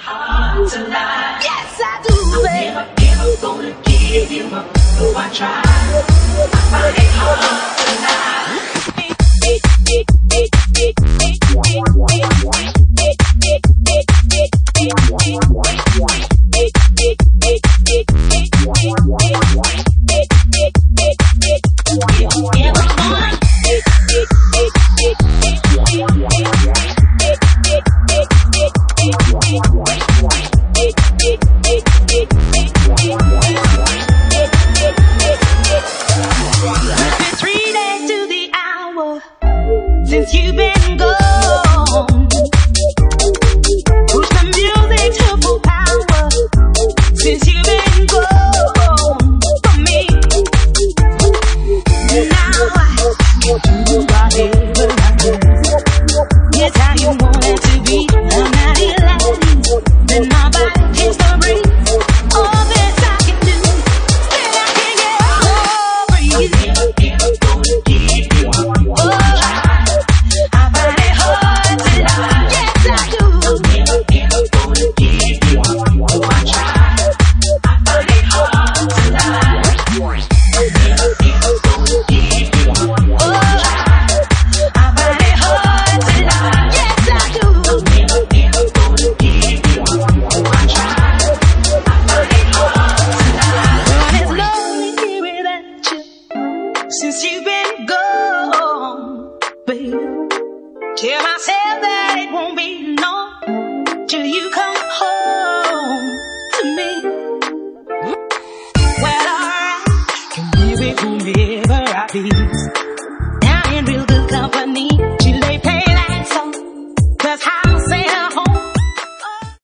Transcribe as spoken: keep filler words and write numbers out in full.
heart tonight. Yes, I do, baby. I'm never, never gonna give you up, though I try. I find it hard tonight. Since you've been gone, push the music to full power. Since you've been gone from me, now I do whatever I do. It's how you want it to be. I'm not elated, then my